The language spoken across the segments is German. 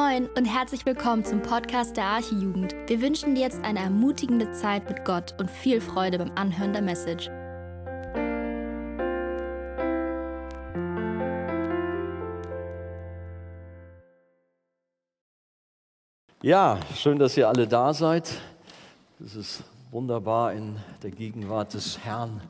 Moin und herzlich willkommen zum Podcast der Archijugend. Wir wünschen dir jetzt eine ermutigende Zeit mit Gott und viel Freude beim Anhören der Message. Ja, schön, dass ihr alle da seid. Es ist wunderbar, in der Gegenwart des Herrn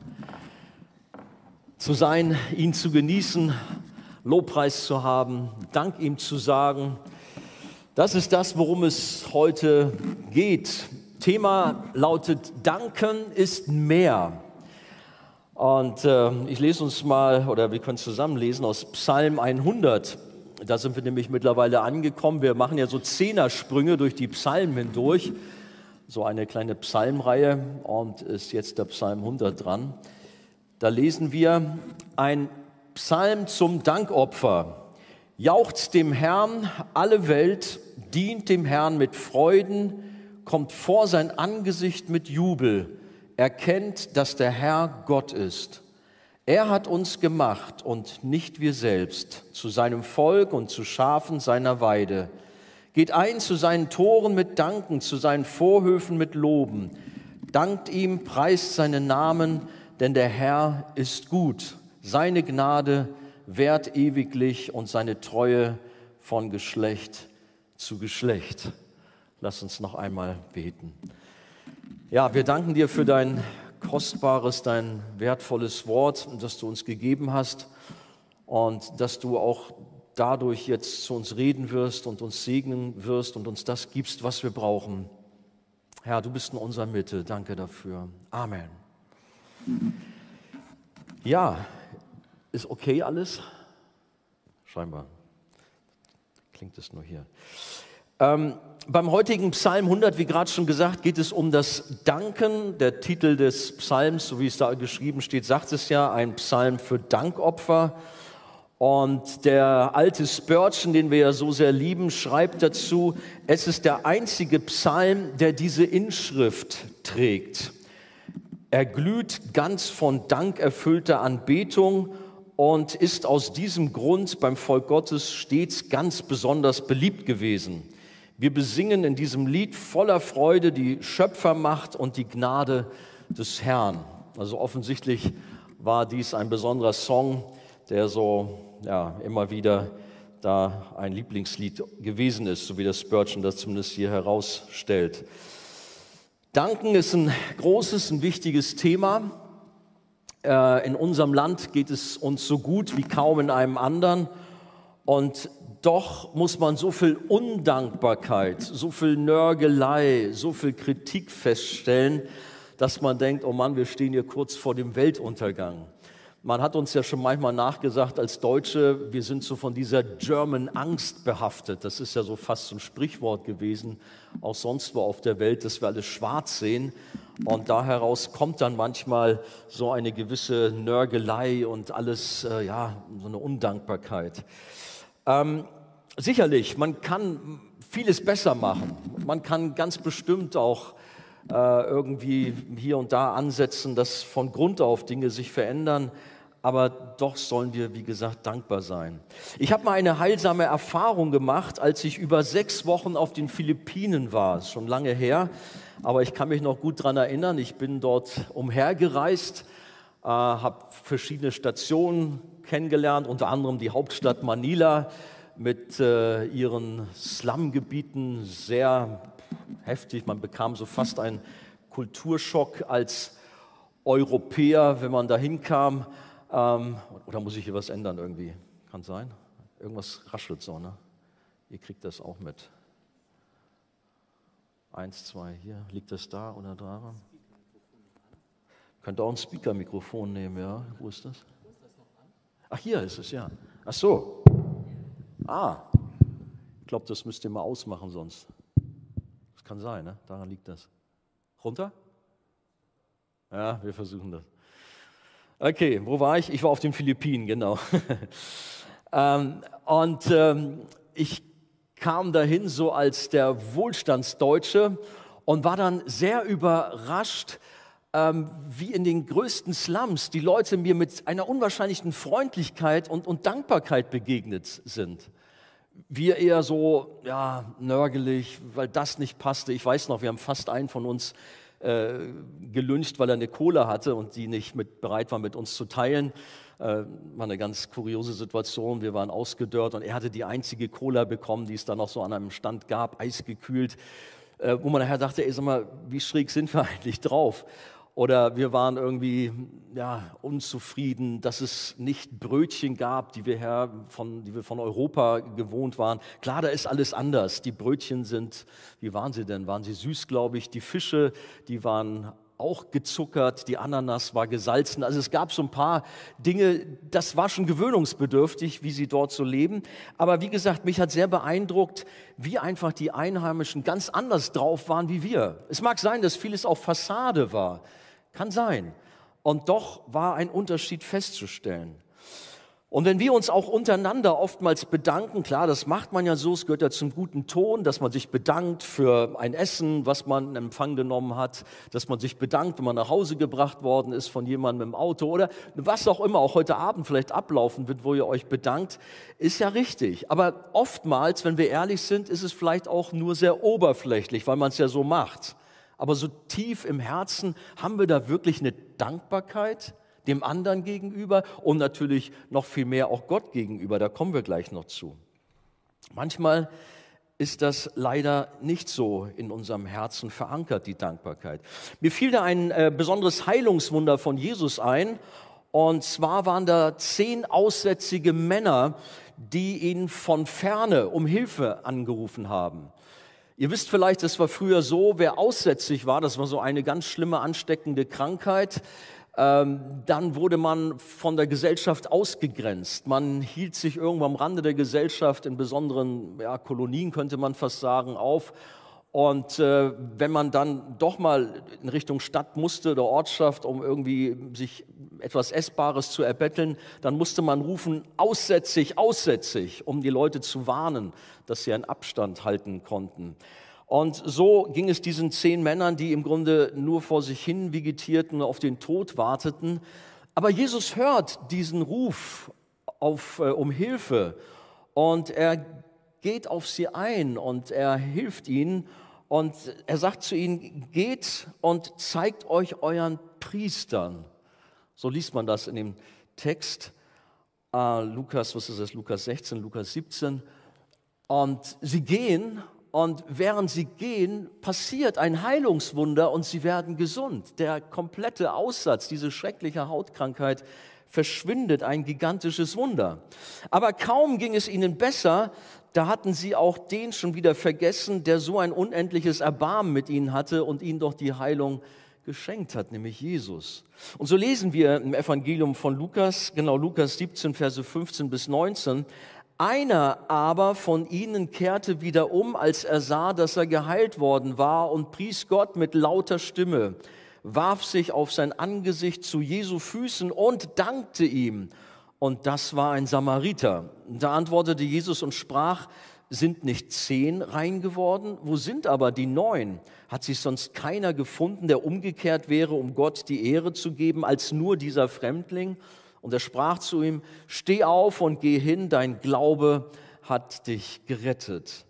zu sein, ihn zu genießen, Lobpreis zu haben, Dank ihm zu sagen. Das ist das, worum es heute geht. Thema lautet: Danken ist mehr. Und ich lese uns mal, oder wir können zusammen lesen aus Psalm 100. Da sind wir nämlich mittlerweile angekommen. Wir machen ja so Zehnersprünge durch die Psalmen hindurch. So eine kleine Psalmreihe, und ist jetzt der Psalm 100 dran. Da lesen wir ein Psalm zum Dankopfer. Jauchzt dem Herrn alle Welt, dient dem Herrn mit Freuden, kommt vor sein Angesicht mit Jubel, erkennt, dass der Herr Gott ist. Er hat uns gemacht und nicht wir selbst, zu seinem Volk und zu Schafen seiner Weide. Geht ein zu seinen Toren mit Danken, zu seinen Vorhöfen mit Loben. Dankt ihm, preist seinen Namen, denn der Herr ist gut. Seine Gnade währt ewiglich und seine Treue von Geschlecht zu Geschlecht. Lass uns noch einmal beten. Ja, wir danken dir für dein kostbares, dein wertvolles Wort, das du uns gegeben hast, und dass du auch dadurch jetzt zu uns reden wirst und uns segnen wirst und uns das gibst, was wir brauchen. Herr, du bist in unserer Mitte. Danke dafür. Amen. Ja, ist okay alles? Scheinbar. Klingt es nur hier. Beim heutigen Psalm 100, wie gerade schon gesagt, geht es um das Danken. Der Titel des Psalms, so wie es da geschrieben steht, sagt es ja, ein Psalm für Dankopfer. Und der alte Spurgeon, den wir ja so sehr lieben, schreibt dazu: Es ist der einzige Psalm, der diese Inschrift trägt. Er glüht ganz von dankerfüllter Anbetung und ist aus diesem Grund beim Volk Gottes stets ganz besonders beliebt gewesen. Wir besingen in diesem Lied voller Freude die Schöpfermacht und die Gnade des Herrn. Also offensichtlich war dies ein besonderer Song, der so immer wieder da ein Lieblingslied gewesen ist, so wie der Spurgeon das zumindest hier herausstellt. Danken ist ein großes, ein wichtiges Thema. In unserem Land geht es uns so gut wie kaum in einem anderen. Und doch muss man so viel Undankbarkeit, so viel Nörgelei, so viel Kritik feststellen, dass man denkt: oh Mann, wir stehen hier kurz vor dem Weltuntergang. Man hat uns ja schon manchmal nachgesagt als Deutsche, wir sind so von dieser German Angst behaftet. Das ist ja so fast so ein Sprichwort gewesen, auch sonst wo auf der Welt, dass wir alles schwarz sehen. Und da heraus kommt dann manchmal so eine gewisse Nörgelei und alles, so eine Undankbarkeit. Sicherlich, man kann vieles besser machen. Man kann ganz bestimmt auch irgendwie hier und da ansetzen, dass von Grund auf Dinge sich verändern. Aber doch sollen wir, wie gesagt, dankbar sein. Ich habe mal eine heilsame Erfahrung gemacht, als ich über 6 Wochen auf den Philippinen war. Das ist schon lange her, aber ich kann mich noch gut daran erinnern. Ich bin dort umhergereist, habe verschiedene Stationen kennengelernt, unter anderem die Hauptstadt Manila mit ihren Slumgebieten, sehr heftig. Man bekam so fast einen Kulturschock als Europäer, wenn man da hinkam. Oder muss ich hier was ändern irgendwie? Kann sein. Irgendwas raschelt so, ne? Ihr kriegt das auch mit. 1, 2, hier. Liegt das da oder da? Könnt ihr auch ein Speaker-Mikrofon nehmen, ja? Wo ist das? Ach, hier ist es, ja. Ach so. Ich glaube, das müsst ihr mal ausmachen sonst. Das kann sein, ne? Daran liegt das. Runter? Ja, wir versuchen das. Okay, wo war ich? Ich war auf den Philippinen, genau. Ich kam dahin so als der Wohlstandsdeutsche und war dann sehr überrascht, wie in den größten Slums die Leute mir mit einer unwahrscheinlichen Freundlichkeit und Dankbarkeit begegnet sind. Wir eher so, ja, nörgelig, weil das nicht passte. Ich weiß noch, wir haben fast einen von uns gelyncht, weil er eine Cola hatte und die nicht bereit war, mit uns zu teilen. War eine ganz kuriose Situation. Wir waren ausgedörrt und er hatte die einzige Cola bekommen, die es da noch so an einem Stand gab, eisgekühlt, wo man nachher dachte, ey, sag mal, wie schräg sind wir eigentlich drauf? Oder wir waren irgendwie unzufrieden, dass es nicht Brötchen gab, die wir von Europa gewohnt waren. Klar, da ist alles anders. Die Brötchen sind, wie waren sie denn? Waren sie süß, glaube ich. Die Fische, die waren auch gezuckert. Die Ananas war gesalzen. Also es gab so ein paar Dinge, das war schon gewöhnungsbedürftig, wie sie dort so leben. Aber wie gesagt, mich hat sehr beeindruckt, wie einfach die Einheimischen ganz anders drauf waren wie wir. Es mag sein, dass vieles auch Fassade war. Kann sein. Und doch war ein Unterschied festzustellen. Und wenn wir uns auch untereinander oftmals bedanken, klar, das macht man ja so, es gehört ja zum guten Ton, dass man sich bedankt für ein Essen, was man in Empfang genommen hat, dass man sich bedankt, wenn man nach Hause gebracht worden ist von jemandem im Auto oder was auch immer auch heute Abend vielleicht ablaufen wird, wo ihr euch bedankt, ist ja richtig. Aber oftmals, wenn wir ehrlich sind, ist es vielleicht auch nur sehr oberflächlich, weil man es ja so macht. Aber so tief im Herzen haben wir da wirklich eine Dankbarkeit dem anderen gegenüber und natürlich noch viel mehr auch Gott gegenüber. Da kommen wir gleich noch zu. Manchmal ist das leider nicht so in unserem Herzen verankert, die Dankbarkeit. Mir fiel da ein besonderes Heilungswunder von Jesus ein. Und zwar waren da 10 aussätzige Männer, die ihn von ferne um Hilfe angerufen haben. Ihr wisst vielleicht, es war früher so, wer aussätzig war, das war so eine ganz schlimme ansteckende Krankheit, dann wurde man von der Gesellschaft ausgegrenzt. Man hielt sich irgendwo am Rande der Gesellschaft, in besonderen Kolonien könnte man fast sagen, auf. Und wenn man dann doch mal in Richtung Stadt musste oder Ortschaft, um irgendwie sich etwas Essbares zu erbetteln, dann musste man rufen, aussätzig, aussätzig, um die Leute zu warnen, dass sie einen Abstand halten konnten. Und so ging es diesen 10 Männern, die im Grunde nur vor sich hin vegetierten und auf den Tod warteten. Aber Jesus hört diesen Ruf um Hilfe und er geht auf sie ein und er hilft ihnen. Und er sagt zu ihnen, geht und zeigt euch euren Priestern. So liest man das in dem Text. Lukas 16, Lukas 17. Und sie gehen und während sie gehen, passiert ein Heilungswunder und sie werden gesund. Der komplette Aussatz, diese schreckliche Hautkrankheit, verschwindet, ein gigantisches Wunder. Aber kaum ging es ihnen besser, da hatten sie auch den schon wieder vergessen, der so ein unendliches Erbarmen mit ihnen hatte und ihnen doch die Heilung geschenkt hat, nämlich Jesus. Und so lesen wir im Evangelium von Lukas, genau Lukas 17, Verse 15 bis 19, einer aber von ihnen kehrte wieder um, als er sah, dass er geheilt worden war und pries Gott mit lauter Stimme, warf sich auf sein Angesicht zu Jesu Füßen und dankte ihm. Und das war ein Samariter. Da antwortete Jesus und sprach, sind nicht 10 rein geworden? Wo sind aber die 9? Hat sich sonst keiner gefunden, der umgekehrt wäre, um Gott die Ehre zu geben, als nur dieser Fremdling? Und er sprach zu ihm, steh auf und geh hin, dein Glaube hat dich gerettet.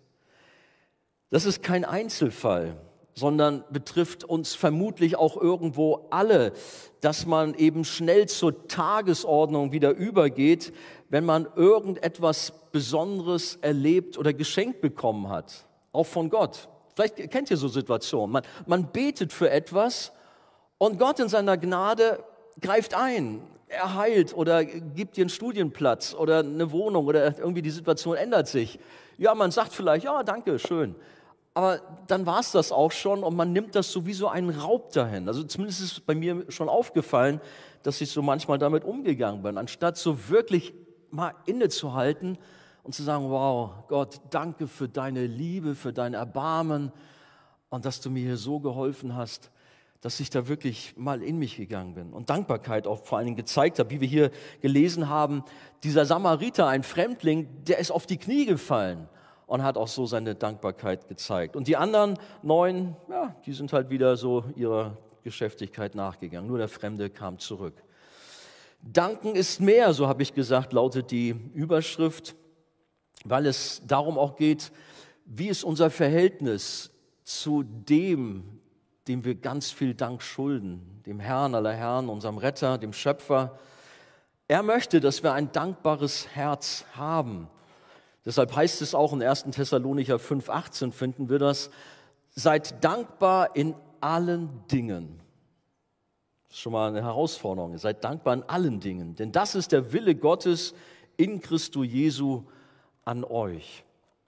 Das ist kein Einzelfall, sondern betrifft uns vermutlich auch irgendwo alle, dass man eben schnell zur Tagesordnung wieder übergeht, wenn man irgendetwas Besonderes erlebt oder geschenkt bekommen hat, auch von Gott. Vielleicht kennt ihr so Situationen. Man betet für etwas und Gott in seiner Gnade greift ein. Er heilt oder gibt dir einen Studienplatz oder eine Wohnung oder irgendwie die Situation ändert sich. Ja, man sagt vielleicht, ja, danke, schön. Aber dann war es das auch schon und man nimmt das so wie so einen Raub dahin. Also zumindest ist es bei mir schon aufgefallen, dass ich so manchmal damit umgegangen bin, anstatt so wirklich mal innezuhalten und zu sagen, wow, Gott, danke für deine Liebe, für dein Erbarmen und dass du mir hier so geholfen hast, dass ich da wirklich mal in mich gegangen bin und Dankbarkeit auch vor allen Dingen gezeigt habe, wie wir hier gelesen haben. Dieser Samariter, ein Fremdling, der ist auf die Knie gefallen und hat auch so seine Dankbarkeit gezeigt. Und die anderen 9, ja, die sind halt wieder so ihrer Geschäftigkeit nachgegangen. Nur der Fremde kam zurück. Danken ist mehr, so habe ich gesagt, lautet die Überschrift. weil es darum auch geht, wie ist unser Verhältnis zu dem wir ganz viel Dank schulden, dem Herrn aller Herren, unserem Retter, dem Schöpfer. Er möchte, dass wir ein dankbares Herz haben. Deshalb heißt es auch in 1. Thessalonicher 5,18 finden wir das, seid dankbar in allen Dingen. Das ist schon mal eine Herausforderung. Seid dankbar in allen Dingen, denn das ist der Wille Gottes in Christo Jesu an euch.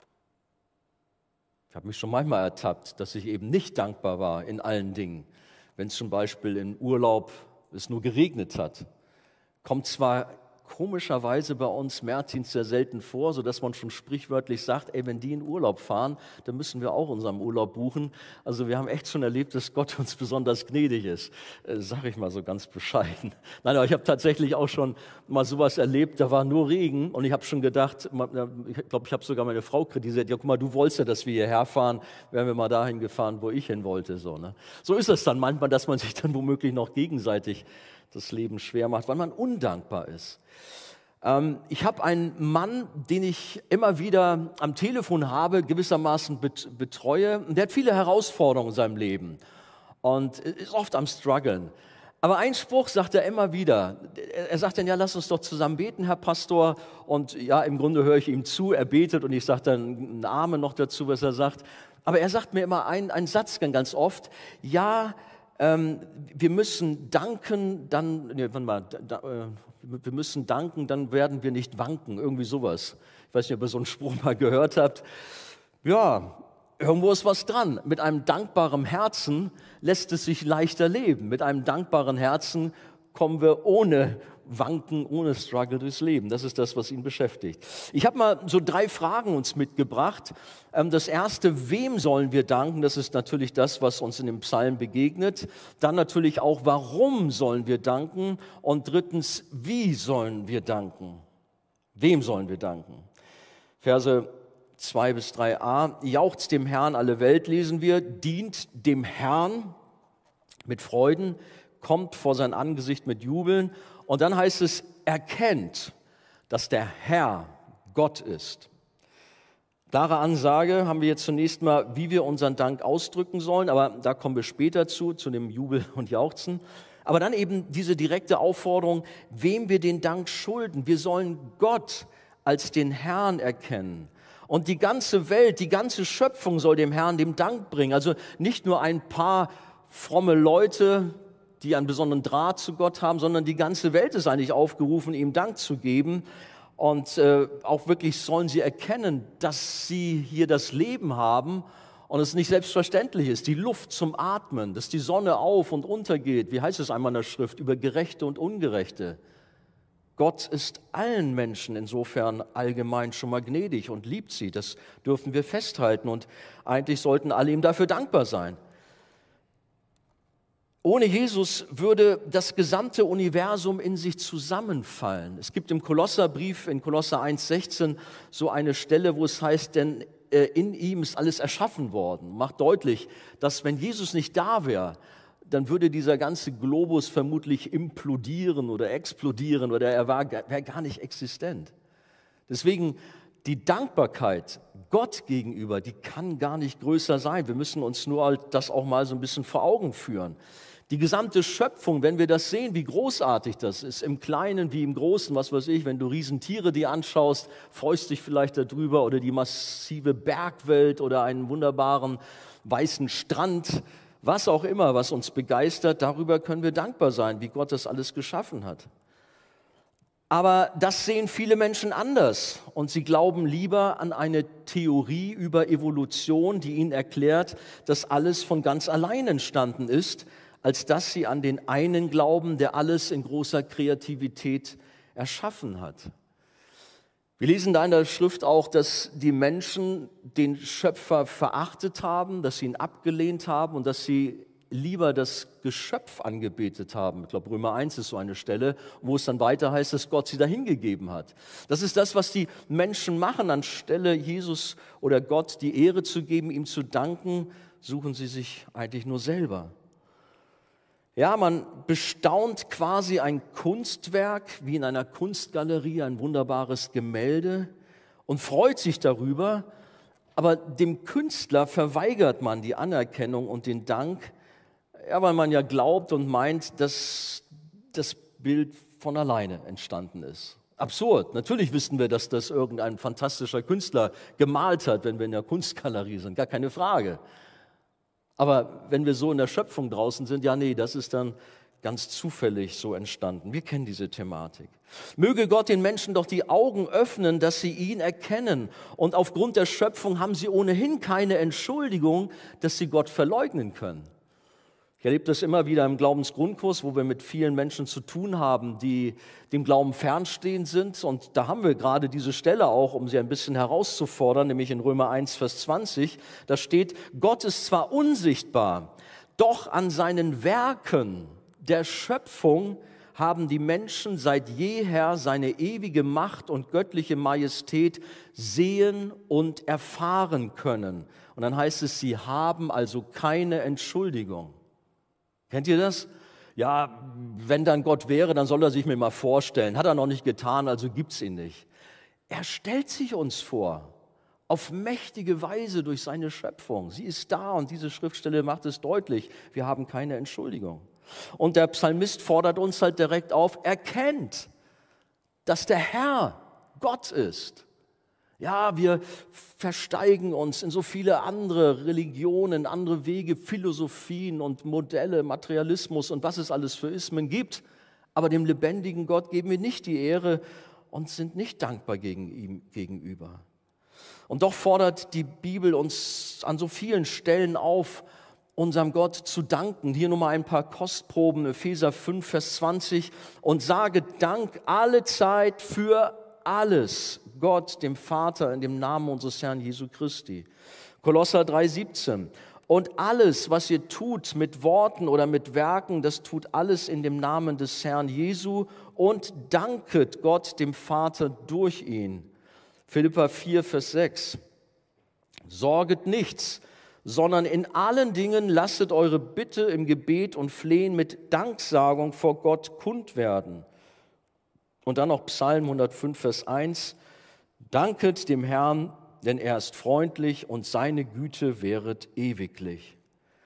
Ich habe mich schon manchmal ertappt, dass ich eben nicht dankbar war in allen Dingen. Wenn es zum Beispiel im Urlaub es nur geregnet hat. Kommt zwar komischerweise bei uns Märtins sehr selten vor, sodass man schon sprichwörtlich sagt, wenn die in Urlaub fahren, dann müssen wir auch unseren Urlaub buchen. Also wir haben echt schon erlebt, dass Gott uns besonders gnädig ist, sage ich mal so ganz bescheiden. Nein, aber ich habe tatsächlich auch schon mal sowas erlebt, da war nur Regen und ich habe schon gedacht, ich glaube, ich habe sogar meine Frau kritisiert, ja guck mal, du wolltest ja, dass wir hierher fahren, wären wir mal dahin gefahren, wo ich hin wollte. So ist es dann manchmal, dass man sich dann womöglich noch gegenseitig das Leben schwer macht, weil man undankbar ist. Ich habe einen Mann, den ich immer wieder am Telefon habe, gewissermaßen betreue. Der hat viele Herausforderungen in seinem Leben und ist oft am Struggeln. Aber ein Spruch sagt er immer wieder. Er sagt dann, ja, lass uns doch zusammen beten, Herr Pastor. Und ja, im Grunde höre ich ihm zu, er betet und ich sage dann einen Amen noch dazu, was er sagt. Aber er sagt mir immer einen Satz ganz oft, ja, wir müssen danken, wir müssen danken, dann werden wir nicht wanken, irgendwie sowas. Ich weiß nicht, ob ihr so einen Spruch mal gehört habt. Ja, irgendwo ist was dran. Mit einem dankbaren Herzen lässt es sich leichter leben. Mit einem dankbaren Herzen kommen wir ohne Wanken, ohne Struggle durchs Leben. Das ist das, was ihn beschäftigt. Ich habe mal so 3 Fragen uns mitgebracht. Das erste, wem sollen wir danken? Das ist natürlich das, was uns in dem Psalm begegnet. Dann natürlich auch, warum sollen wir danken? Und drittens, wie sollen wir danken? Wem sollen wir danken? Verse 2 bis 3a. Jauchzt dem Herrn alle Welt, lesen wir. Dient dem Herrn mit Freuden, kommt vor sein Angesicht mit Jubeln. Und dann heißt es, erkennt, dass der Herr Gott ist. Klare Ansage haben wir jetzt zunächst mal, wie wir unseren Dank ausdrücken sollen, aber da kommen wir später zu dem Jubel und Jauchzen. Aber dann eben diese direkte Aufforderung, wem wir den Dank schulden. Wir sollen Gott als den Herrn erkennen. Und die ganze Welt, die ganze Schöpfung soll dem Herrn den Dank bringen. Also nicht nur ein paar fromme Leute, die einen besonderen Draht zu Gott haben, sondern die ganze Welt ist eigentlich aufgerufen, ihm Dank zu geben. Und auch wirklich sollen sie erkennen, dass sie hier das Leben haben und es nicht selbstverständlich ist, die Luft zum Atmen, dass die Sonne auf und untergeht. Wie heißt es einmal in der Schrift? Über Gerechte und Ungerechte. Gott ist allen Menschen insofern allgemein schon mal gnädig und liebt sie. Das dürfen wir festhalten und eigentlich sollten alle ihm dafür dankbar sein. Ohne Jesus würde das gesamte Universum in sich zusammenfallen. Es gibt im Kolosserbrief, in Kolosser 1,16, so eine Stelle, wo es heißt, denn in ihm ist alles erschaffen worden. Macht deutlich, dass wenn Jesus nicht da wäre, dann würde dieser ganze Globus vermutlich implodieren oder explodieren oder er wäre gar nicht existent. Deswegen die Dankbarkeit Gott gegenüber, die kann gar nicht größer sein. Wir müssen uns nur halt das auch mal so ein bisschen vor Augen führen. Die gesamte Schöpfung, wenn wir das sehen, wie großartig das ist, im Kleinen wie im Großen, was weiß ich, wenn du Riesentiere dir anschaust, freust dich vielleicht darüber oder die massive Bergwelt oder einen wunderbaren weißen Strand, was auch immer, was uns begeistert, darüber können wir dankbar sein, wie Gott das alles geschaffen hat. Aber das sehen viele Menschen anders und sie glauben lieber an eine Theorie über Evolution, die ihnen erklärt, dass alles von ganz allein entstanden ist, als dass sie an den einen glauben, der alles in großer Kreativität erschaffen hat. Wir lesen da in der Schrift auch, dass die Menschen den Schöpfer verachtet haben, dass sie ihn abgelehnt haben und dass sie lieber das Geschöpf angebetet haben. Ich glaube, Römer 1 ist so eine Stelle, wo es dann weiter heißt, dass Gott sie dahingegeben hat. Das ist das, was die Menschen machen, anstelle Jesus oder Gott die Ehre zu geben, ihm zu danken, suchen sie sich eigentlich nur selber. Ja, man bestaunt quasi ein Kunstwerk, wie in einer Kunstgalerie, ein wunderbares Gemälde. und freut sich darüber, aber dem Künstler verweigert man die Anerkennung und den Dank, ja, weil man ja glaubt und meint, dass das Bild von alleine entstanden ist. Absurd. Natürlich wissen wir, dass das irgendein fantastischer Künstler gemalt hat, wenn wir in der Kunstgalerie sind, gar keine Frage. Aber wenn wir so in der Schöpfung draußen sind, ja, nee, das ist dann ganz zufällig so entstanden. Wir kennen diese Thematik. Möge Gott den Menschen doch die Augen öffnen, dass sie ihn erkennen. Und aufgrund der Schöpfung haben sie ohnehin keine Entschuldigung, dass sie Gott verleugnen können. Ich erlebe das immer wieder im Glaubensgrundkurs, wo wir mit vielen Menschen zu tun haben, die dem Glauben fernstehend sind. Und da haben wir gerade diese Stelle auch, um sie ein bisschen herauszufordern, nämlich in Römer 1, Vers 20. Da steht, Gott ist zwar unsichtbar, doch an seinen Werken der Schöpfung haben die Menschen seit jeher seine ewige Macht und göttliche Majestät sehen und erfahren können. Und dann heißt es, sie haben also keine Entschuldigung. Kennt ihr das? Ja, wenn dann Gott wäre, dann soll er sich mir mal vorstellen. Hat er noch nicht getan, also gibt's ihn nicht. Er stellt sich uns vor, auf mächtige Weise durch seine Schöpfung. Sie ist da und diese Schriftstelle macht es deutlich. Wir haben keine Entschuldigung. Und der Psalmist fordert uns halt direkt auf, erkennt, dass der Herr Gott ist. Ja, wir versteigen uns in so viele andere Religionen, andere Wege, Philosophien und Modelle, Materialismus und was es alles für Ismen gibt. Aber dem lebendigen Gott geben wir nicht die Ehre und sind nicht dankbar ihm gegenüber. Und doch fordert die Bibel uns an so vielen Stellen auf, unserem Gott zu danken. Hier nur mal ein paar Kostproben, Epheser 5, Vers 20. Und sage Dank alle Zeit für alles Gott, dem Vater, in dem Namen unseres Herrn Jesu Christi. Kolosser 3, 17. Und alles, was ihr tut mit Worten oder mit Werken, das tut alles in dem Namen des Herrn Jesu und danket Gott, dem Vater, durch ihn. Philipper 4, Vers 6. Sorget nichts, sondern in allen Dingen lasset eure Bitte im Gebet und Flehen mit Danksagung vor Gott kund werden. Und dann noch Psalm 105, Vers 1. Danket dem Herrn, denn er ist freundlich und seine Güte währet ewiglich.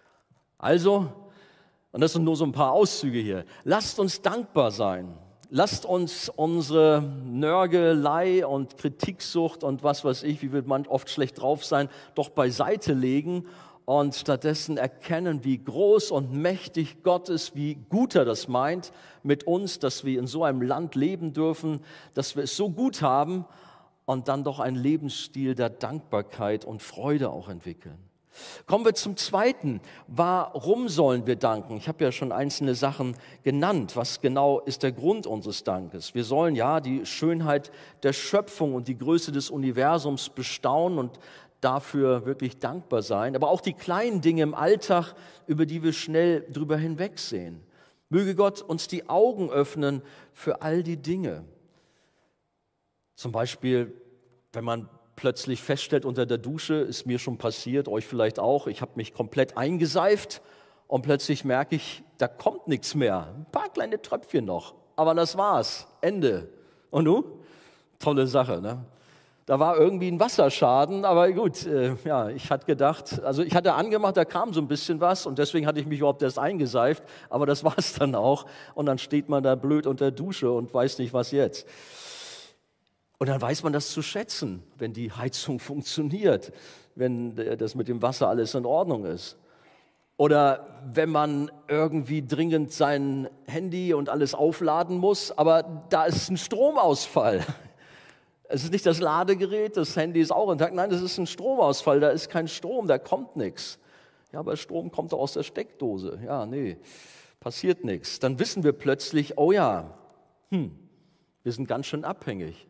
Also, und das sind nur so ein paar Auszüge hier, lasst uns dankbar sein. Lasst uns unsere Nörgelei und Kritiksucht und was weiß ich, wie wird man oft schlecht drauf sein, doch beiseite legen und stattdessen erkennen, wie groß und mächtig Gott ist, wie gut er das meint mit uns, dass wir in so einem Land leben dürfen, dass wir es so gut haben und dann doch einen Lebensstil der Dankbarkeit und Freude auch entwickeln. Kommen wir zum Zweiten. Warum sollen wir danken? Ich habe ja schon einzelne Sachen genannt. Was genau ist der Grund unseres Dankes? Wir sollen ja die Schönheit der Schöpfung und die Größe des Universums bestaunen und dafür wirklich dankbar sein. Aber auch die kleinen Dinge im Alltag, über die wir schnell drüber hinwegsehen. Möge Gott uns die Augen öffnen für all die Dinge. Zum Beispiel, wenn man plötzlich feststellt unter der Dusche, ist mir schon passiert, euch vielleicht auch, ich habe mich komplett eingeseift und plötzlich merke ich, da kommt nichts mehr. Ein paar kleine Tröpfchen noch, aber das war's, Ende. Und du? Tolle Sache, ne? Da war irgendwie ein Wasserschaden, aber gut, ich hatte gedacht, also ich hatte angemacht, da kam so ein bisschen was und deswegen hatte ich mich überhaupt erst eingeseift, aber das war's dann auch und dann steht man da blöd unter der Dusche und weiß nicht, was jetzt. Und dann weiß man das zu schätzen, wenn die Heizung funktioniert, wenn das mit dem Wasser alles in Ordnung ist. Oder wenn man irgendwie dringend sein Handy und alles aufladen muss, aber da ist ein Stromausfall. Es ist nicht das Ladegerät, das Handy ist auch intakt, nein, das ist ein Stromausfall, da ist kein Strom, da kommt nichts. Ja, aber Strom kommt doch aus der Steckdose. Ja, nee, passiert nichts. Dann wissen wir plötzlich, oh ja, wir sind ganz schön abhängig.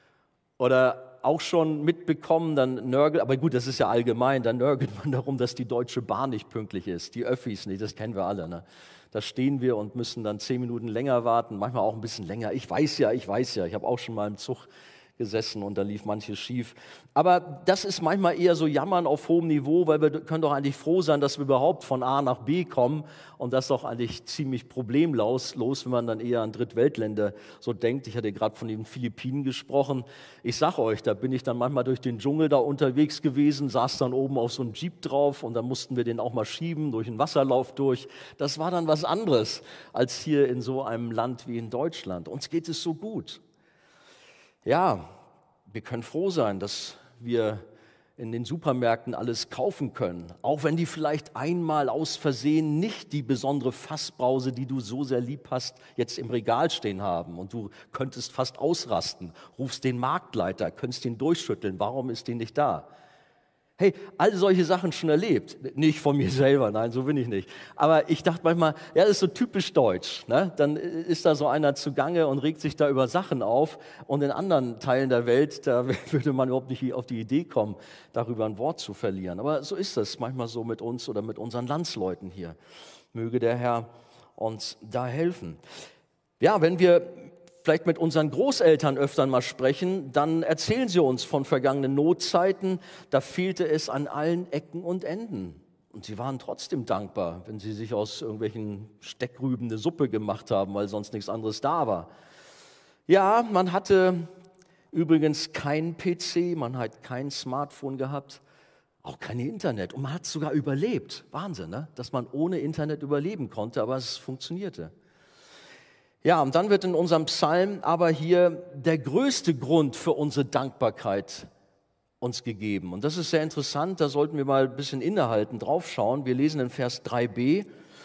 Oder auch schon mitbekommen, dann nörgelt, aber gut, das ist ja allgemein, dann nörgelt man darum, dass die Deutsche Bahn nicht pünktlich ist, die Öffis nicht, das kennen wir alle. Ne? Da stehen wir und müssen dann 10 Minuten länger warten, manchmal auch ein bisschen länger. Ich weiß ja, ich habe auch schon mal im Zug gesessen und da lief manches schief. Aber das ist manchmal eher so Jammern auf hohem Niveau, weil wir können doch eigentlich froh sein, dass wir überhaupt von A nach B kommen und das ist doch eigentlich ziemlich problemlos, wenn man dann eher an Drittweltländer so denkt. Ich hatte gerade von den Philippinen gesprochen. Ich sage euch, da bin ich dann manchmal durch den Dschungel da unterwegs gewesen, saß dann oben auf so einem Jeep drauf und dann mussten wir den auch mal schieben, durch einen Wasserlauf durch. Das war dann was anderes als hier in so einem Land wie in Deutschland. Uns geht es so gut. Ja, wir können froh sein, dass wir in den Supermärkten alles kaufen können, auch wenn die vielleicht einmal aus Versehen nicht die besondere Fassbrause, die du so sehr lieb hast, jetzt im Regal stehen haben und du könntest fast ausrasten, rufst den Marktleiter, könntest ihn durchschütteln, warum ist die nicht da? Hey, all solche Sachen schon erlebt. Nicht von mir selber, nein, so bin ich nicht. Aber ich dachte manchmal, ja, das ist so typisch deutsch. Ne? Dann ist da so einer zugange und regt sich da über Sachen auf. Und in anderen Teilen der Welt, da würde man überhaupt nicht auf die Idee kommen, darüber ein Wort zu verlieren. Aber so ist das manchmal so mit uns oder mit unseren Landsleuten hier. Möge der Herr uns da helfen. Ja, wenn wir vielleicht mit unseren Großeltern öfter mal sprechen, dann erzählen sie uns von vergangenen Notzeiten. Da fehlte es an allen Ecken und Enden. Und sie waren trotzdem dankbar, wenn sie sich aus irgendwelchen Steckrüben eine Suppe gemacht haben, weil sonst nichts anderes da war. Ja, man hatte übrigens keinen PC, man hat kein Smartphone gehabt, auch kein Internet. Und man hat sogar überlebt. Wahnsinn, ne? Dass man ohne Internet überleben konnte, aber es funktionierte. Ja, und dann wird in unserem Psalm aber hier der größte Grund für unsere Dankbarkeit uns gegeben. Und das ist sehr interessant, da sollten wir mal ein bisschen innehalten, draufschauen. Wir lesen in Vers 3b,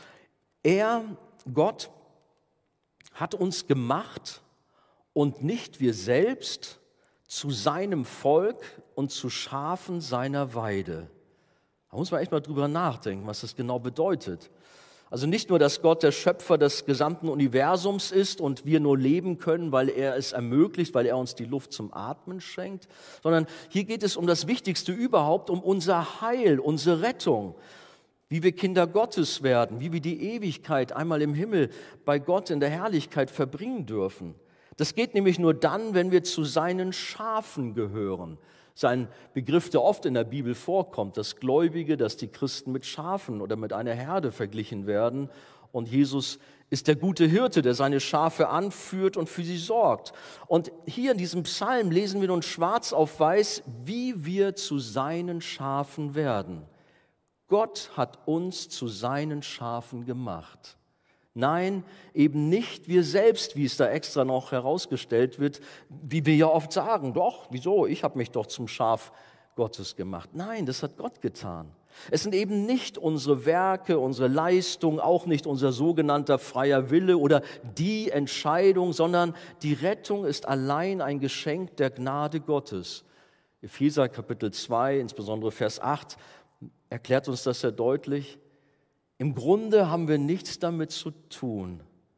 Gott, hat uns gemacht und nicht wir selbst zu seinem Volk und zu Schafen seiner Weide. Da muss man echt mal drüber nachdenken, was das genau bedeutet. Also nicht nur, dass Gott der Schöpfer des gesamten Universums ist und wir nur leben können, weil er es ermöglicht, weil er uns die Luft zum Atmen schenkt, sondern hier geht es um das Wichtigste überhaupt, um unser Heil, unsere Rettung, wie wir Kinder Gottes werden, wie wir die Ewigkeit einmal im Himmel bei Gott in der Herrlichkeit verbringen dürfen. Das geht nämlich nur dann, wenn wir zu seinen Schafen gehören. Das ist ein Begriff, der oft in der Bibel vorkommt, dass Gläubige, dass die Christen mit Schafen oder mit einer Herde verglichen werden. Und Jesus ist der gute Hirte, der seine Schafe anführt und für sie sorgt. Und hier in diesem Psalm lesen wir nun schwarz auf weiß, wie wir zu seinen Schafen werden. Gott hat uns zu seinen Schafen gemacht. Nein, eben nicht wir selbst, wie es da extra noch herausgestellt wird, wie wir ja oft sagen, doch, wieso, ich habe mich doch zum Schaf Gottes gemacht. Nein, das hat Gott getan. Es sind eben nicht unsere Werke, unsere Leistung, auch nicht unser sogenannter freier Wille oder die Entscheidung, sondern die Rettung ist allein ein Geschenk der Gnade Gottes. Epheser Kapitel 2, insbesondere Vers 8, erklärt uns das sehr deutlich. Im Grunde haben wir nichts damit zu tun.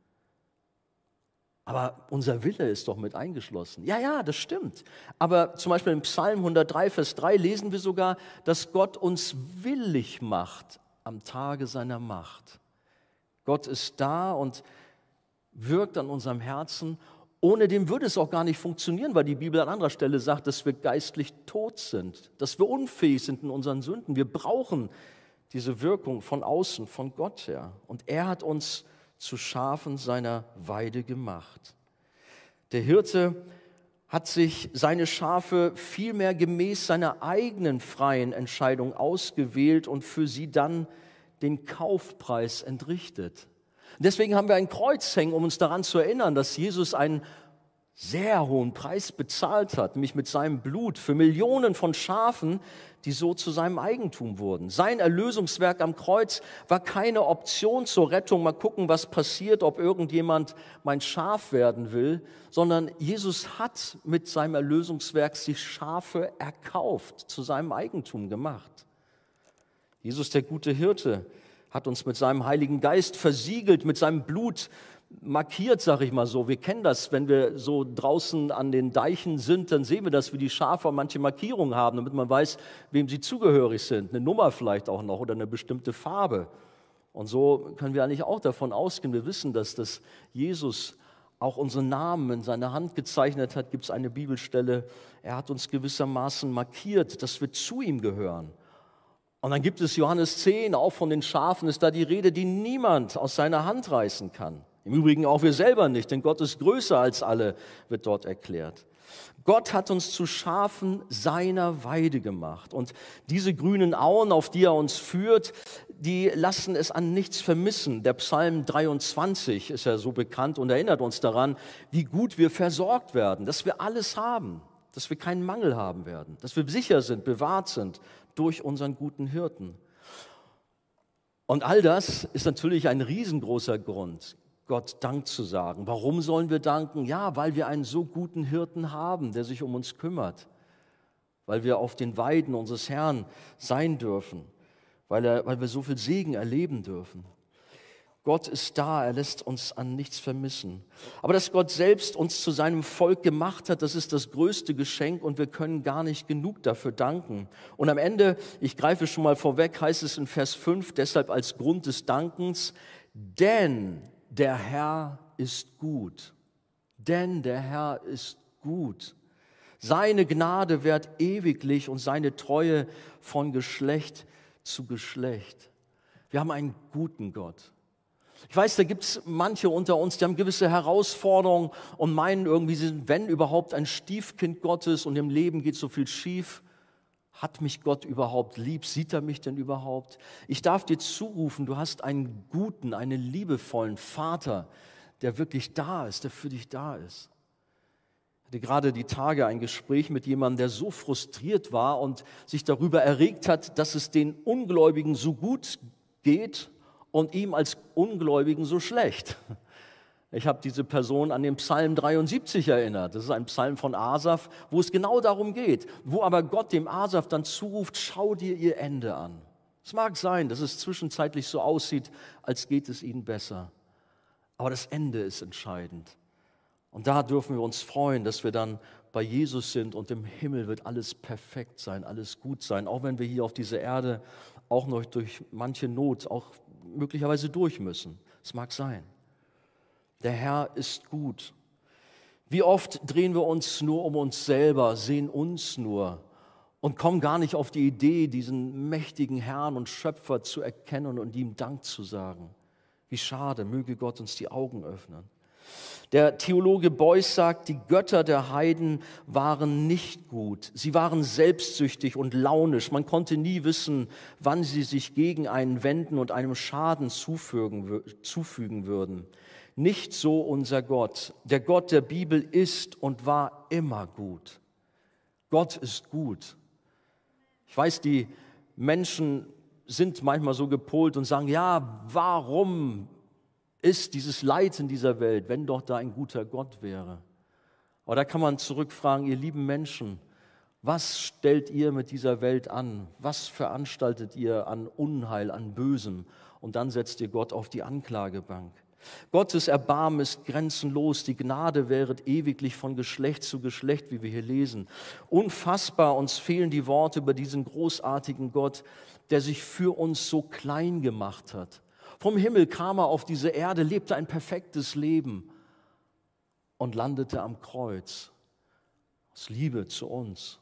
Aber unser Wille ist doch mit eingeschlossen. Ja, das stimmt. Aber zum Beispiel im Psalm 103, Vers 3 lesen wir sogar, dass Gott uns willig macht am Tage seiner Macht. Gott ist da und wirkt an unserem Herzen. Ohne dem würde es auch gar nicht funktionieren, weil die Bibel an anderer Stelle sagt, dass wir geistlich tot sind, dass wir unfähig sind in unseren Sünden. Wir brauchen diese Wirkung von außen, von Gott her. Und er hat uns zu Schafen seiner Weide gemacht. Der Hirte hat sich seine Schafe vielmehr gemäß seiner eigenen freien Entscheidung ausgewählt und für sie dann den Kaufpreis entrichtet. Deswegen haben wir ein Kreuz hängen, um uns daran zu erinnern, dass Jesus einen sehr hohen Preis bezahlt hat, nämlich mit seinem Blut für Millionen von Schafen, die so zu seinem Eigentum wurden. Sein Erlösungswerk am Kreuz war keine Option zur Rettung, mal gucken, was passiert, ob irgendjemand mein Schaf werden will, sondern Jesus hat mit seinem Erlösungswerk sich Schafe erkauft, zu seinem Eigentum gemacht. Jesus, der gute Hirte, hat uns mit seinem Heiligen Geist versiegelt, mit seinem Blut markiert, sag ich mal so. Wir kennen das, wenn wir so draußen an den Deichen sind, dann sehen wir das, wie die Schafe manche Markierungen haben, damit man weiß, wem sie zugehörig sind. Eine Nummer vielleicht auch noch oder eine bestimmte Farbe. Und so können wir eigentlich auch davon ausgehen, wir wissen, dass das Jesus auch unsere Namen in seine Hand gezeichnet hat, gibt es eine Bibelstelle, er hat uns gewissermaßen markiert, dass wir zu ihm gehören. Und dann gibt es Johannes 10, auch von den Schafen ist da die Rede, die niemand aus seiner Hand reißen kann. Im Übrigen auch wir selber nicht, denn Gott ist größer als alle, wird dort erklärt. Gott hat uns zu Schafen seiner Weide gemacht. Und diese grünen Auen, auf die er uns führt, die lassen es an nichts vermissen. Der Psalm 23 ist ja so bekannt und erinnert uns daran, wie gut wir versorgt werden, dass wir alles haben, dass wir keinen Mangel haben werden, dass wir sicher sind, bewahrt sind durch unseren guten Hirten. Und all das ist natürlich ein riesengroßer Grund, Gott Dank zu sagen. Warum sollen wir danken? Ja, weil wir einen so guten Hirten haben, der sich um uns kümmert. Weil wir auf den Weiden unseres Herrn sein dürfen. Weil wir so viel Segen erleben dürfen. Gott ist da, er lässt uns an nichts vermissen. Aber dass Gott selbst uns zu seinem Volk gemacht hat, das ist das größte Geschenk und wir können gar nicht genug dafür danken. Und am Ende, ich greife schon mal vorweg, heißt es in Vers 5, deshalb als Grund des Dankens, denn der Herr ist gut. Denn der Herr ist gut. Seine Gnade währt ewiglich und seine Treue von Geschlecht zu Geschlecht. Wir haben einen guten Gott. Ich weiß, da gibt es manche unter uns, die haben gewisse Herausforderungen und meinen irgendwie, sie sind, wenn überhaupt, ein Stiefkind Gottes und im Leben geht so viel schief. Hat mich Gott überhaupt lieb? Sieht er mich denn überhaupt? Ich darf dir zurufen, du hast einen guten, einen liebevollen Vater, der wirklich da ist, der für dich da ist. Ich hatte gerade die Tage ein Gespräch mit jemandem, der so frustriert war und sich darüber erregt hat, dass es den Ungläubigen so gut geht und ihm als Ungläubigen so schlecht. Ich habe diese Person an den Psalm 73 erinnert. Das ist ein Psalm von Asaf, wo es genau darum geht, wo aber Gott dem Asaf dann zuruft, schau dir ihr Ende an. Es mag sein, dass es zwischenzeitlich so aussieht, als geht es ihnen besser. Aber das Ende ist entscheidend. Und da dürfen wir uns freuen, dass wir dann bei Jesus sind und im Himmel wird alles perfekt sein, alles gut sein. Auch wenn wir hier auf dieser Erde auch noch durch manche Not auch möglicherweise durch müssen. Es mag sein. Der Herr ist gut. Wie oft drehen wir uns nur um uns selber, sehen uns nur und kommen gar nicht auf die Idee, diesen mächtigen Herrn und Schöpfer zu erkennen und ihm Dank zu sagen. Wie schade, möge Gott uns die Augen öffnen. Der Theologe Beuys sagt, die Götter der Heiden waren nicht gut. Sie waren selbstsüchtig und launisch. Man konnte nie wissen, wann sie sich gegen einen wenden und einem Schaden zufügen würden. Nicht so unser Gott. Der Gott der Bibel ist und war immer gut. Gott ist gut. Ich weiß, die Menschen sind manchmal so gepolt und sagen, ja, warum ist dieses Leid in dieser Welt, wenn doch da ein guter Gott wäre? Aber da kann man zurückfragen, ihr lieben Menschen, was stellt ihr mit dieser Welt an? Was veranstaltet ihr an Unheil, an Bösem? Und dann setzt ihr Gott auf die Anklagebank. Gottes Erbarmen ist grenzenlos, die Gnade währet ewiglich von Geschlecht zu Geschlecht, wie wir hier lesen. Unfassbar, uns fehlen die Worte über diesen großartigen Gott, der sich für uns so klein gemacht hat. Vom Himmel kam er auf diese Erde, lebte ein perfektes Leben und landete am Kreuz aus Liebe zu uns,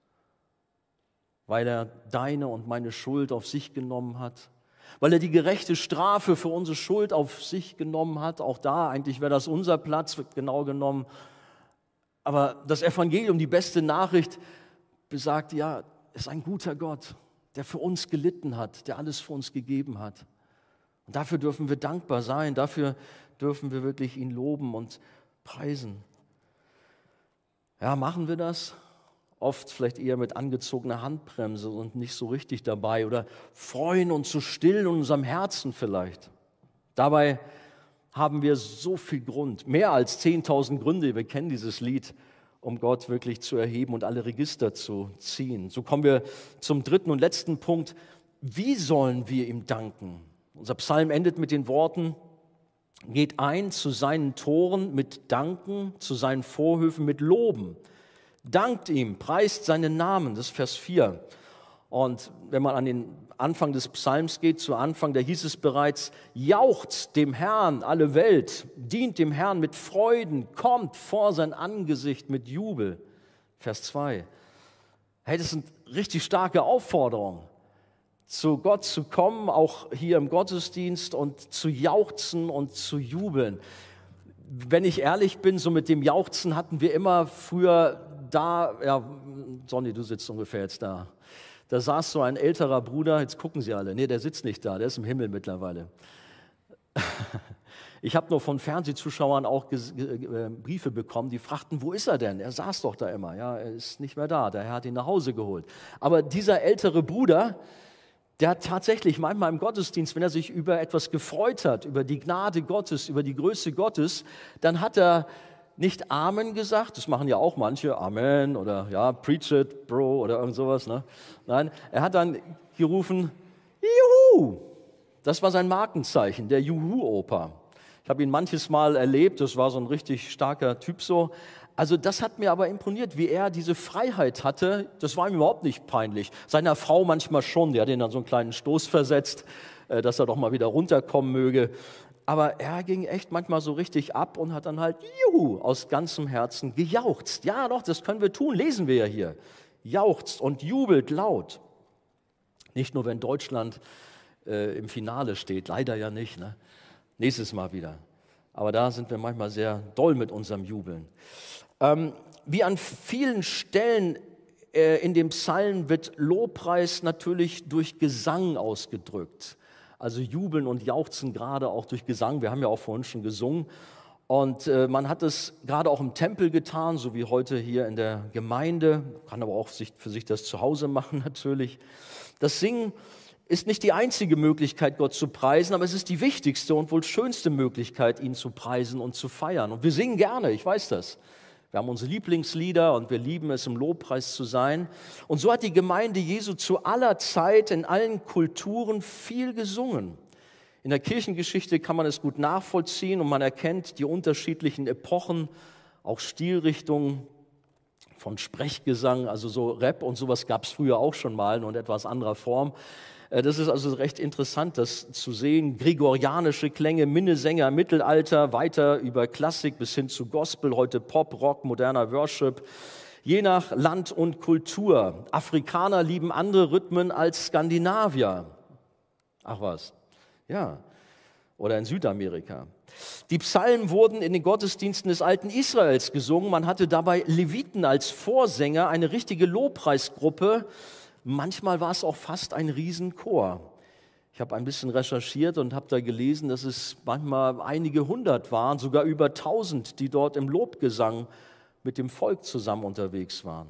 weil er deine und meine Schuld auf sich genommen hat. Weil er die gerechte Strafe für unsere Schuld auf sich genommen hat. Auch da, eigentlich wäre das unser Platz, wird genau genommen. Aber das Evangelium, die beste Nachricht, besagt, ja, es ist ein guter Gott, der für uns gelitten hat, der alles für uns gegeben hat. Und dafür dürfen wir dankbar sein, dafür dürfen wir wirklich ihn loben und preisen. Ja, machen wir das? Oft vielleicht eher mit angezogener Handbremse und nicht so richtig dabei oder freuen uns so still in unserem Herzen vielleicht. Dabei haben wir so viel Grund, mehr als 10.000 Gründe, wir kennen dieses Lied, um Gott wirklich zu erheben und alle Register zu ziehen. So kommen wir zum dritten und letzten Punkt. Wie sollen wir ihm danken? Unser Psalm endet mit den Worten, geht ein zu seinen Toren mit Danken, zu seinen Vorhöfen mit Loben. Dankt ihm, preist seinen Namen, das ist Vers 4. Und wenn man an den Anfang des Psalms geht, zu Anfang, da hieß es bereits, jauchzt dem Herrn alle Welt, dient dem Herrn mit Freuden, kommt vor sein Angesicht mit Jubel. Vers 2. Hey, das sind richtig starke Aufforderungen, zu Gott zu kommen, auch hier im Gottesdienst und zu jauchzen und zu jubeln. Wenn ich ehrlich bin, so mit dem Jauchzen hatten wir immer früher da, ja, Sonny, du sitzt ungefähr jetzt da. Da saß so ein älterer Bruder, jetzt gucken Sie alle, nee, der sitzt nicht da, der ist im Himmel mittlerweile. Ich habe nur von Fernsehzuschauern auch Briefe bekommen, die fragten, wo ist er denn? Er saß doch da immer, ja, er ist nicht mehr da, der Herr hat ihn nach Hause geholt. Aber dieser ältere Bruder, der hat tatsächlich manchmal im Gottesdienst, wenn er sich über etwas gefreut hat, über die Gnade Gottes, über die Größe Gottes, dann hat er nicht Amen gesagt, das machen ja auch manche, Amen oder ja, preach it, Bro oder irgend sowas. Ne? Nein, er hat dann gerufen, Juhu! Das war sein Markenzeichen, der Juhu-Opa. Ich habe ihn manches Mal erlebt, das war so ein richtig starker Typ so. Also das hat mir aber imponiert, wie er diese Freiheit hatte, das war ihm überhaupt nicht peinlich. Seiner Frau manchmal schon, die hat ihn dann so einen kleinen Stoß versetzt, dass er doch mal wieder runterkommen möge. Aber er ging echt manchmal so richtig ab und hat dann halt Juhu aus ganzem Herzen gejauchzt. Ja doch, das können wir tun, lesen wir ja hier. Jauchzt und jubelt laut. Nicht nur, wenn Deutschland im Finale steht, leider ja nicht, ne? Nächstes Mal wieder. Aber da sind wir manchmal sehr doll mit unserem Jubeln. Wie an vielen Stellen in dem Psalm wird Lobpreis natürlich durch Gesang ausgedrückt. Also jubeln und jauchzen gerade auch durch Gesang. Wir haben ja auch vorhin schon gesungen. Und man hat es gerade auch im Tempel getan, so wie heute hier in der Gemeinde. Kann aber auch für sich das zu Hause machen natürlich. Das Singen ist nicht die einzige Möglichkeit, Gott zu preisen, aber es ist die wichtigste und wohl schönste Möglichkeit, ihn zu preisen und zu feiern. Und wir singen gerne, ich weiß das. Wir haben unsere Lieblingslieder und wir lieben es, im Lobpreis zu sein. Und so hat die Gemeinde Jesu zu aller Zeit in allen Kulturen viel gesungen. In der Kirchengeschichte kann man es gut nachvollziehen und man erkennt die unterschiedlichen Epochen, auch Stilrichtungen von Sprechgesang, also so Rap und sowas gab es früher auch schon mal, nur in etwas anderer Form. Das ist also recht interessant, das zu sehen. Gregorianische Klänge, Minnesänger, Mittelalter, weiter über Klassik bis hin zu Gospel, heute Pop, Rock, moderner Worship. Je nach Land und Kultur. Afrikaner lieben andere Rhythmen als Skandinavier. Ach was, ja. Oder in Südamerika. Die Psalmen wurden in den Gottesdiensten des alten Israels gesungen. Man hatte dabei Leviten als Vorsänger, eine richtige Lobpreisgruppe. Manchmal war es auch fast ein Riesenchor. Ich habe ein bisschen recherchiert und habe da gelesen, dass es manchmal einige hundert waren, sogar über 1000, die dort im Lobgesang mit dem Volk zusammen unterwegs waren.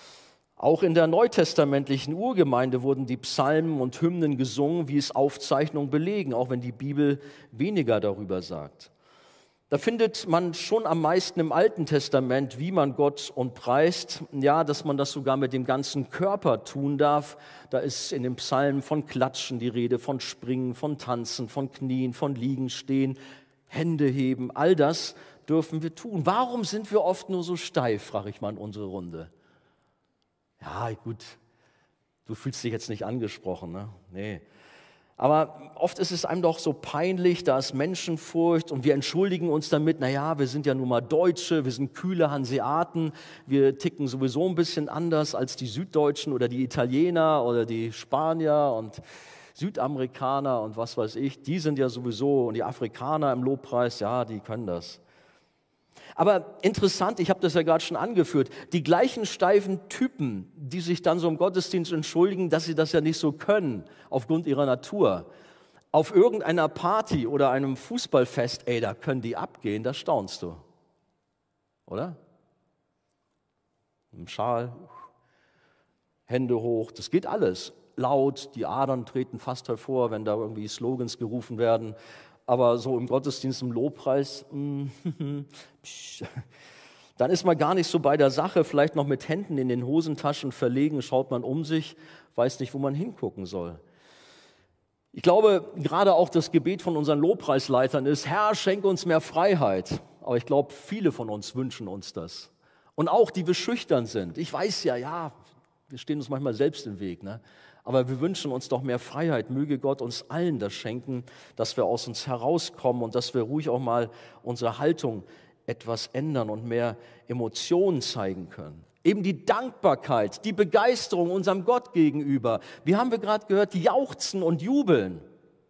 Auch in der neutestamentlichen Urgemeinde wurden die Psalmen und Hymnen gesungen, wie es Aufzeichnungen belegen, auch wenn die Bibel weniger darüber sagt. Da findet man schon am meisten im Alten Testament, wie man Gott preist. Ja, dass man das sogar mit dem ganzen Körper tun darf. Da ist in den Psalmen von Klatschen die Rede, von Springen, von Tanzen, von Knien, von Liegen, Stehen, Hände heben. All das dürfen wir tun. Warum sind wir oft nur so steif, frage ich mal in unsere Runde. Ja, gut, du fühlst dich jetzt nicht angesprochen, ne? Nee. Aber oft ist es einem doch so peinlich, da ist Menschenfurcht und wir entschuldigen uns damit, naja, wir sind ja nun mal Deutsche, wir sind kühle Hanseaten, wir ticken sowieso ein bisschen anders als die Süddeutschen oder die Italiener oder die Spanier und Südamerikaner und was weiß ich, die sind ja sowieso, und die Afrikaner im Lobpreis, ja, die können das. Aber interessant, ich habe das ja gerade schon angeführt, die gleichen steifen Typen, die sich dann so im Gottesdienst entschuldigen, dass sie das ja nicht so können, aufgrund ihrer Natur. Auf irgendeiner Party oder einem Fußballfest, ey, da können die abgehen, da staunst du. Oder? Im Schal, Hände hoch, das geht alles. Laut, die Adern treten fast hervor, wenn da irgendwie Slogans gerufen werden. Aber so im Gottesdienst, im Lobpreis, dann ist man gar nicht so bei der Sache, vielleicht noch mit Händen in den Hosentaschen verlegen, schaut man um sich, weiß nicht, wo man hingucken soll. Ich glaube, gerade auch das Gebet von unseren Lobpreisleitern ist, Herr, schenke uns mehr Freiheit. Aber ich glaube, viele von uns wünschen uns das. Und auch, die wir schüchtern sind. Ich weiß ja, Wir stehen uns manchmal selbst im Weg, ne? Aber wir wünschen uns doch mehr Freiheit. Möge Gott uns allen das schenken, dass wir aus uns herauskommen und dass wir ruhig auch mal unsere Haltung etwas ändern und mehr Emotionen zeigen können. Eben die Dankbarkeit, die Begeisterung unserem Gott gegenüber. Wie haben wir gerade gehört, jauchzen und jubeln.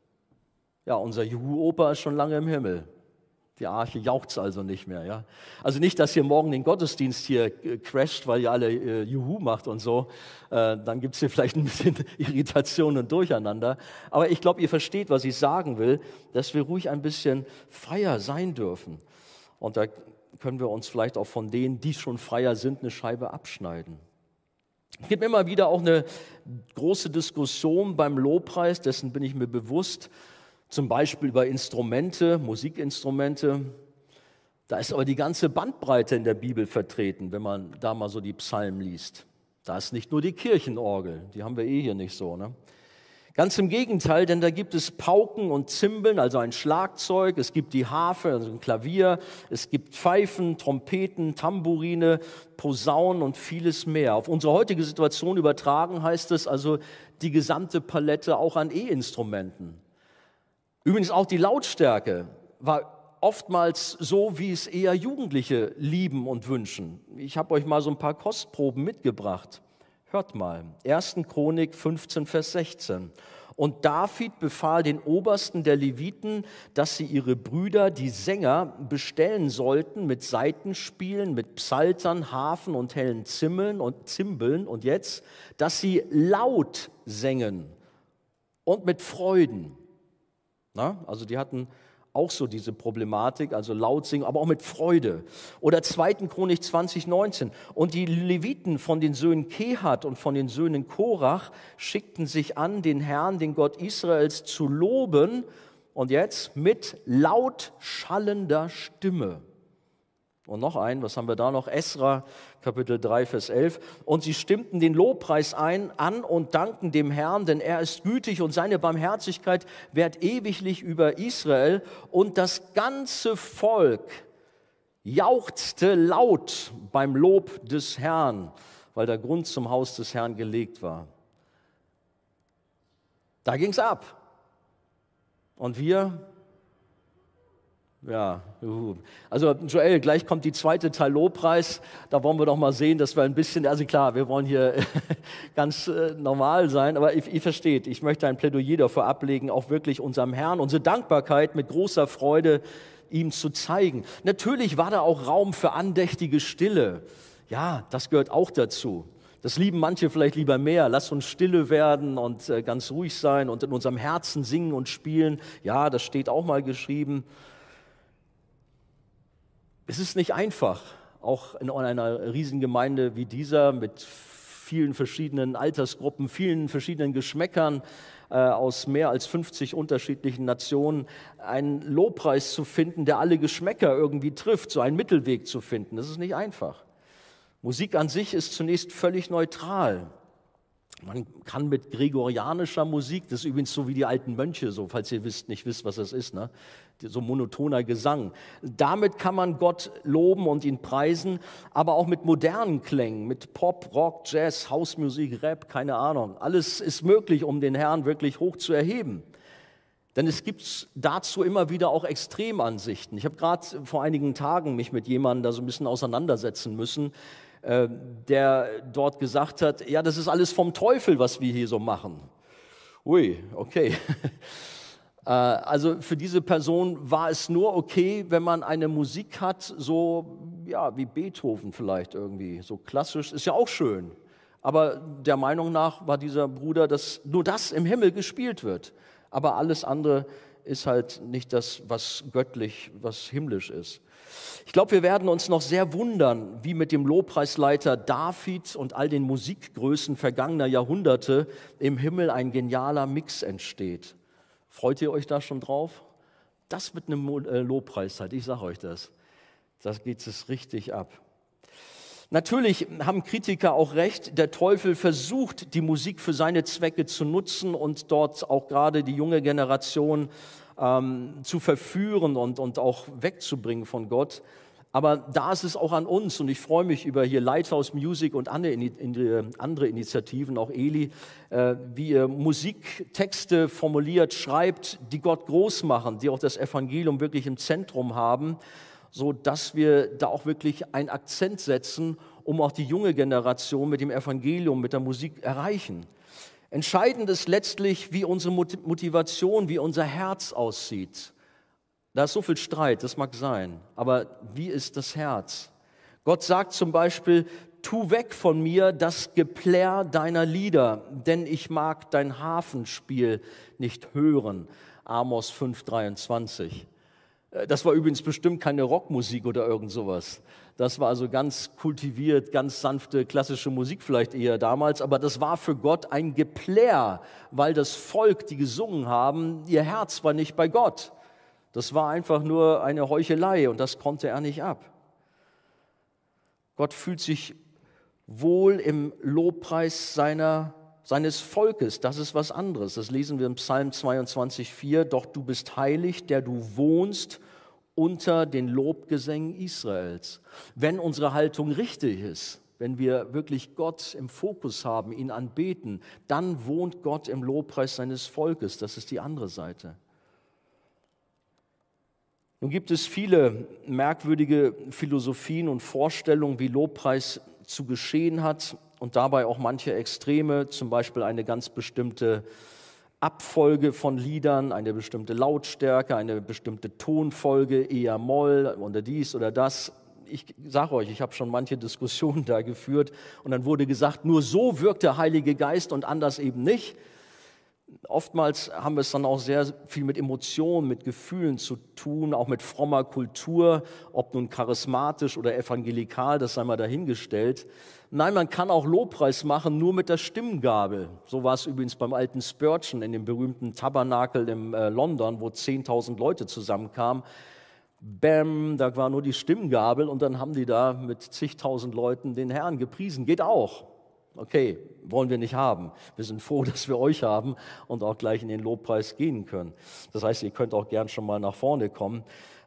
Ja, unser Juhu-Opa ist schon lange im Himmel. Die Arche jauchzt also nicht mehr. Ja? Also nicht, dass ihr morgen den Gottesdienst hier crasht, weil ihr alle Juhu macht und so. Dann gibt es hier vielleicht ein bisschen Irritation und Durcheinander. Aber ich glaube, ihr versteht, was ich sagen will, dass wir ruhig ein bisschen freier sein dürfen. Und da können wir uns vielleicht auch von denen, die schon freier sind, eine Scheibe abschneiden. Es gibt immer wieder auch eine große Diskussion beim Lobpreis, dessen bin ich mir bewusst. Zum Beispiel über Instrumente, Musikinstrumente. Da ist aber die ganze Bandbreite in der Bibel vertreten, wenn man da mal so die Psalmen liest. Da ist nicht nur die Kirchenorgel, die haben wir hier nicht so, ne? Ganz im Gegenteil, denn da gibt es Pauken und Zimbeln, also ein Schlagzeug, es gibt die Harfe, also ein Klavier, es gibt Pfeifen, Trompeten, Tambourine, Posaunen und vieles mehr. Auf unsere heutige Situation übertragen heißt es also die gesamte Palette auch an E-Instrumenten. Übrigens auch die Lautstärke war oftmals so, wie es eher Jugendliche lieben und wünschen. Ich habe euch mal so ein paar Kostproben mitgebracht. Hört mal, 1. Chronik 15, Vers 16. Und David befahl den Obersten der Leviten, dass sie ihre Brüder, die Sänger, bestellen sollten mit Saitenspielen, mit Psaltern, Harfen und hellen Zimbeln und jetzt, dass sie laut sängen und mit Freuden. Na, also die hatten auch so diese Problematik, also laut singen, aber auch mit Freude. Oder 2. Chronik 20,19. Und die Leviten von den Söhnen Kehat und von den Söhnen Korach schickten sich an, den Herrn, den Gott Israels, zu loben. Und jetzt mit laut schallender Stimme. Und noch ein, was haben wir da noch? Esra, Kapitel 3, Vers 11. Und sie stimmten den Lobpreis an und dankten dem Herrn, denn er ist gütig und seine Barmherzigkeit währt ewiglich über Israel. Und das ganze Volk jauchzte laut beim Lob des Herrn, weil der Grund zum Haus des Herrn gelegt war. Da ging's ab. Und wir... Ja, also Joel, gleich kommt die zweite Teil Lobpreis, da wollen wir doch mal sehen, dass wir ein bisschen, also klar, wir wollen hier ganz normal sein, aber ihr versteht, ich möchte ein Plädoyer dafür ablegen, auch wirklich unserem Herrn, unsere Dankbarkeit mit großer Freude ihm zu zeigen. Natürlich war da auch Raum für andächtige Stille, ja, das gehört auch dazu. Das lieben manche vielleicht lieber mehr. Lasst uns stille werden und ganz ruhig sein und in unserem Herzen singen und spielen. Ja, das steht auch mal geschrieben. Es ist nicht einfach, auch in einer Riesengemeinde wie dieser mit vielen verschiedenen Altersgruppen, vielen verschiedenen Geschmäckern aus mehr als 50 unterschiedlichen Nationen, einen Lobpreis zu finden, der alle Geschmäcker irgendwie trifft, so einen Mittelweg zu finden. Das ist nicht einfach. Musik an sich ist zunächst völlig neutral. Man kann mit gregorianischer Musik, das ist übrigens so wie die alten Mönche, so, falls ihr nicht wisst, was das ist, ne? So monotoner Gesang. Damit kann man Gott loben und ihn preisen, aber auch mit modernen Klängen, mit Pop, Rock, Jazz, Hausmusik, Rap, keine Ahnung. Alles ist möglich, um den Herrn wirklich hoch zu erheben. Denn es gibt dazu immer wieder auch Extremansichten. Ich habe gerade vor einigen Tagen mich mit jemandem da so ein bisschen auseinandersetzen müssen, der dort gesagt hat, ja, das ist alles vom Teufel, was wir hier so machen. Ui, okay. Also für diese Person war es nur okay, wenn man eine Musik hat, so ja, wie Beethoven vielleicht irgendwie, so klassisch, ist ja auch schön. Aber der Meinung nach war dieser Bruder, dass nur das im Himmel gespielt wird. Aber alles andere ist halt nicht das, was göttlich, was himmlisch ist. Ich glaube, wir werden uns noch sehr wundern, wie mit dem Lobpreisleiter David und all den Musikgrößen vergangener Jahrhunderte im Himmel ein genialer Mix entsteht. Freut ihr euch da schon drauf? Das wird eine Lobpreiszeit, ich sage euch das. Da geht es richtig ab. Natürlich haben Kritiker auch recht, der Teufel versucht, die Musik für seine Zwecke zu nutzen und dort auch gerade die junge Generation zu verführen und auch wegzubringen von Gott. Aber da ist es auch an uns und ich freue mich über hier Lighthouse Music und andere Initiativen, auch Eli, wie ihr Musiktexte formuliert, schreibt, die Gott groß machen, die auch das Evangelium wirklich im Zentrum haben, so dass wir da auch wirklich einen Akzent setzen, um auch die junge Generation mit dem Evangelium, mit der Musik erreichen. Entscheidend ist letztlich, wie unsere Motivation, wie unser Herz aussieht. Da ist so viel Streit, das mag sein, aber wie ist das Herz? Gott sagt zum Beispiel, tu weg von mir das Geplärr deiner Lieder, denn ich mag dein Harfenspiel nicht hören. Amos 5,23. Das war übrigens bestimmt keine Rockmusik oder irgend sowas. Das war also ganz kultiviert, ganz sanfte, klassische Musik vielleicht eher damals, aber das war für Gott ein Geplärr, weil das Volk, die gesungen haben, ihr Herz war nicht bei Gott. Das war einfach nur eine Heuchelei und das konnte er nicht ab. Gott fühlt sich wohl im Lobpreis seines Volkes. Das ist was anderes. Das lesen wir im Psalm 22,4. Doch du bist heilig, der du wohnst unter den Lobgesängen Israels. Wenn unsere Haltung richtig ist, wenn wir wirklich Gott im Fokus haben, ihn anbeten, dann wohnt Gott im Lobpreis seines Volkes. Das ist die andere Seite. Nun gibt es viele merkwürdige Philosophien und Vorstellungen, wie Lobpreis zu geschehen hat und dabei auch manche Extreme, zum Beispiel eine ganz bestimmte Abfolge von Liedern, eine bestimmte Lautstärke, eine bestimmte Tonfolge, eher Moll oder dies oder das. Ich sage euch, ich habe schon manche Diskussionen da geführt und dann wurde gesagt, nur so wirkt der Heilige Geist und anders eben nicht. Oftmals haben wir es dann auch sehr viel mit Emotionen, mit Gefühlen zu tun, auch mit frommer Kultur, ob nun charismatisch oder evangelikal, das sei mal dahingestellt. Nein, man kann auch Lobpreis machen, nur mit der Stimmgabel. So war es übrigens beim alten Spurgeon in dem berühmten Tabernakel in London, wo 10.000 Leute zusammenkamen. Bäm, da war nur die Stimmgabel und dann haben die da mit zigtausend Leuten den Herrn gepriesen. Geht auch. Okay, wollen wir nicht haben. Wir sind froh, dass wir euch haben und auch gleich in den Lobpreis gehen können. Das heißt, ihr könnt auch gern schon mal nach vorne kommen.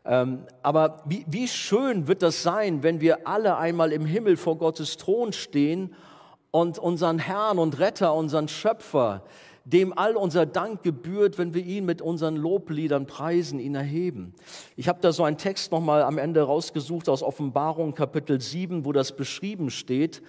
Aber wie schön wird das sein, wenn wir alle einmal im Himmel vor Gottes Thron stehen und unseren Herrn und Retter, unseren Schöpfer, dem all unser Dank gebührt, wenn wir ihn mit unseren Lobliedern preisen, ihn erheben. Ich habe da so einen Text nochmal am Ende rausgesucht aus Offenbarung Kapitel 7, wo das beschrieben steht.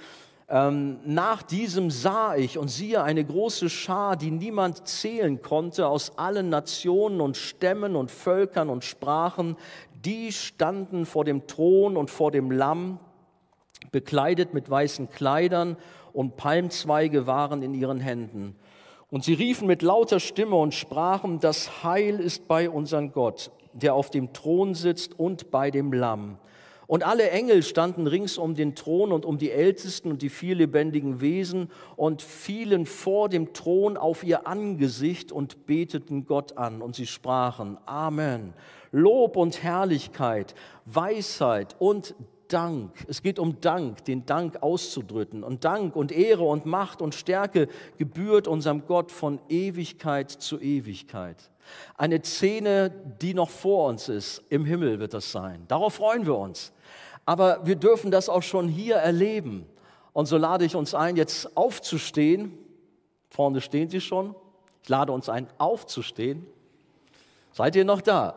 Nach diesem sah ich und siehe eine große Schar, die niemand zählen konnte, aus allen Nationen und Stämmen und Völkern und Sprachen, die standen vor dem Thron und vor dem Lamm, bekleidet mit weißen Kleidern und Palmzweige waren in ihren Händen. Und sie riefen mit lauter Stimme und sprachen, das Heil ist bei unserem Gott, der auf dem Thron sitzt und bei dem Lamm. Und alle Engel standen rings um den Thron und um die Ältesten und die vier lebendigen Wesen und fielen vor dem Thron auf ihr Angesicht und beteten Gott an. Und sie sprachen, Amen, Lob und Herrlichkeit, Weisheit und Dank. Es geht um Dank, den Dank auszudrücken. Und Dank und Ehre und Macht und Stärke gebührt unserem Gott von Ewigkeit zu Ewigkeit. Eine Szene, die noch vor uns ist. Im Himmel wird das sein. Darauf freuen wir uns. Aber wir dürfen das auch schon hier erleben. Und so lade ich uns ein, jetzt aufzustehen. Vorne stehen Sie schon. Ich lade uns ein, aufzustehen. Seid ihr noch da?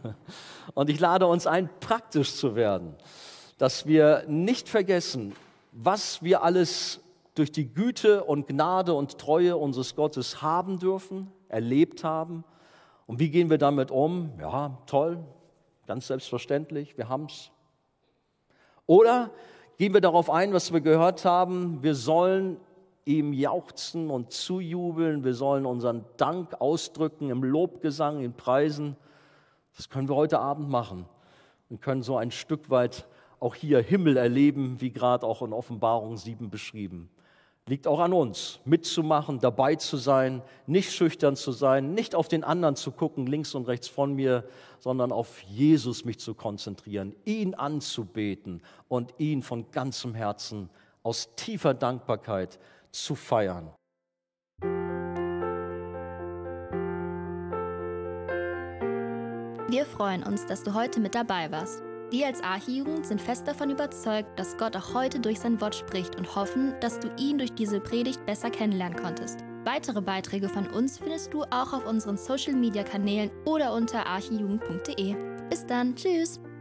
Und ich lade uns ein, praktisch zu werden. Dass wir nicht vergessen, was wir alles durch die Güte und Gnade und Treue unseres Gottes haben dürfen, erlebt haben. Und wie gehen wir damit um? Ja, toll, ganz selbstverständlich, wir haben es. Oder gehen wir darauf ein, was wir gehört haben, wir sollen ihm jauchzen und zujubeln, wir sollen unseren Dank ausdrücken im Lobgesang, in Preisen. Das können wir heute Abend machen und können so ein Stück weit auch hier Himmel erleben, wie gerade auch in Offenbarung 7 beschrieben. Liegt auch an uns, mitzumachen, dabei zu sein, nicht schüchtern zu sein, nicht auf den anderen zu gucken, links und rechts von mir, sondern auf Jesus mich zu konzentrieren, ihn anzubeten und ihn von ganzem Herzen aus tiefer Dankbarkeit zu feiern. Wir freuen uns, dass du heute mit dabei warst. Wir als Archijugend sind fest davon überzeugt, dass Gott auch heute durch sein Wort spricht und hoffen, dass du ihn durch diese Predigt besser kennenlernen konntest. Weitere Beiträge von uns findest du auch auf unseren Social-Media-Kanälen oder unter archijugend.de. Bis dann, tschüss!